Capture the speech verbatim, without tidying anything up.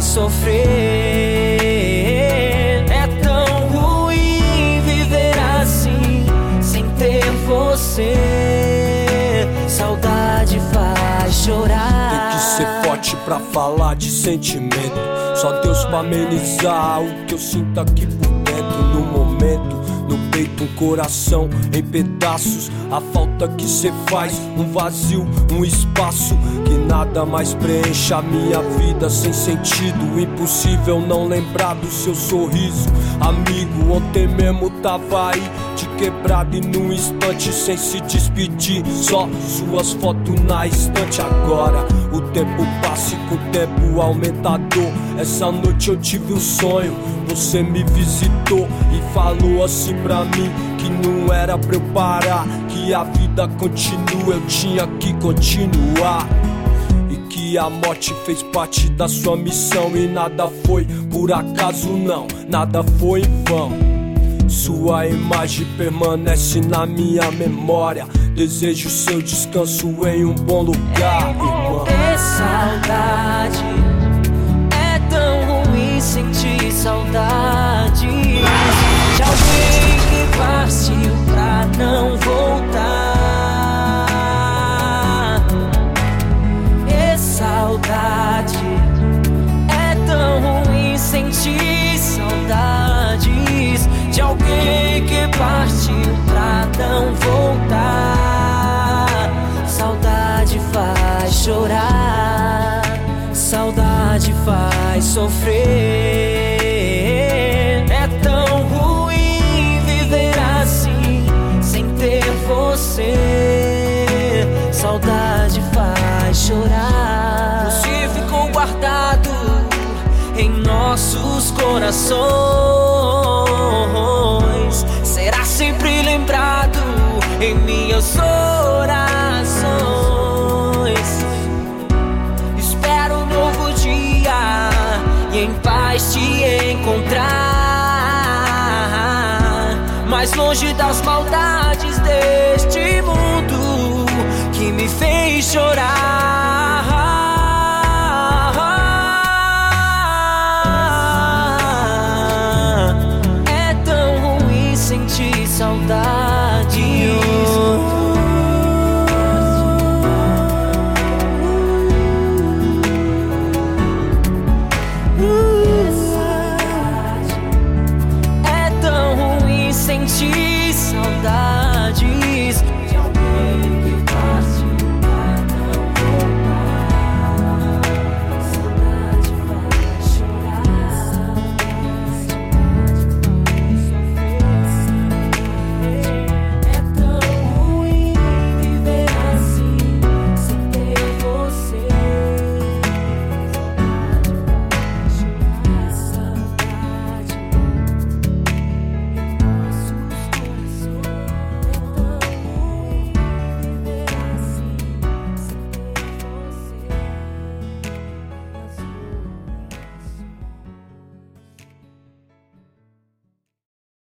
sofrer. É tão ruim viver assim, sem ter você. Saudade faz chorar. Tem que ser forte pra falar de sentimento. Só Deus pra amenizar o que eu sinto aqui por dentro. No momento, no peito, um coração em pedaços. A falta que cê faz, um vazio, um espaço que nada mais preenche a minha vida sem sentido. Impossível não lembrar do seu sorriso. Amigo, ontem mesmo tava aí de quebrado e num instante sem se despedir. Só suas fotos na estante. Agora o tempo passa e com o tempo aumentador. Essa noite eu tive um sonho, você me visitou e falou assim pra mim que não era pra eu parar, que a vida continua, eu tinha que continuar. E que a morte fez parte da sua missão. E nada foi por acaso não, nada foi em vão. Sua imagem permanece na minha memória. Desejo seu descanso em um bom lugar, irmão. É saudade, é tão ruim sentir saudade de alguém que partiu pra não voltar. É saudade, é tão ruim sentir saudades de alguém que partiu pra não voltar. Saudade faz chorar, saudade faz sofrer. É tão ruim viver assim, sem ter você. Saudade faz chorar. Você ficou guardado em nossos corações, será sempre lembrado em minhas orações. Espero um novo dia e em paz te encontrar, mais longe das maldades deste mundo que me fez chorar.